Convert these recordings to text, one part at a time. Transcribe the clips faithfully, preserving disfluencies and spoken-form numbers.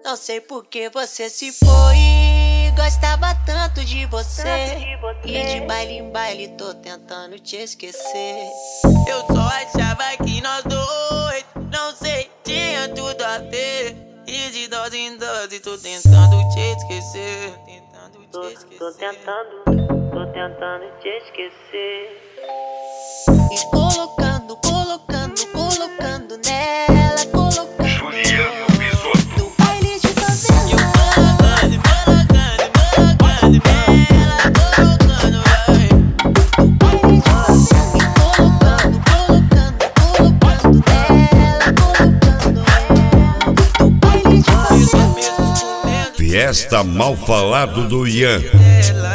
Não sei por que você se foi. Gostava tanto de você. E de baile em baile tô tentando te esquecer. Eu só achava que nós dois, não sei, tinha tudo a ver. E de dose em dose tô tentando te esquecer. Tentando te Tô, esquecer. tô tentando, tô tentando te esquecer. E colocando, colocando, colocando nela, colocando Juliano Bisotto. no baile de E eu favela. colocando, colocando, colocando nela, colocando, vai. No baile de favela. E colocando, colocando, colocando nela, colocando ela. No baile de favela. Mesmo com medo Fiesta Mal Falado do Ian. dela.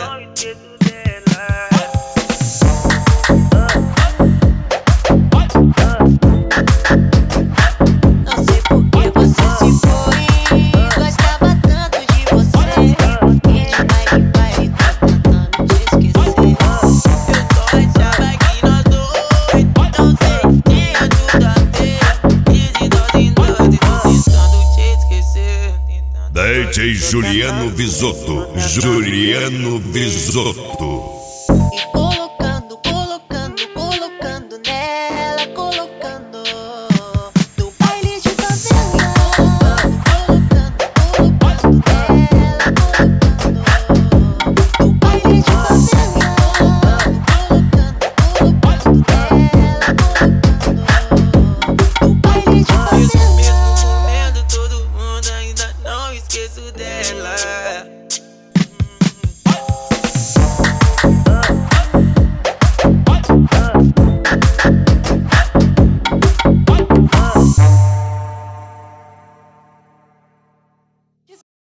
Não sei por que você se foi. Gostava tanto de você. E de baile em baile tô tentando te esquecer. Eu só achava que nós dois, não sei, tinha tudo a ver. E de dose em dose tô tentando te esquecer. Tentando D J Juliano Bisotto. Juliano Bisotto.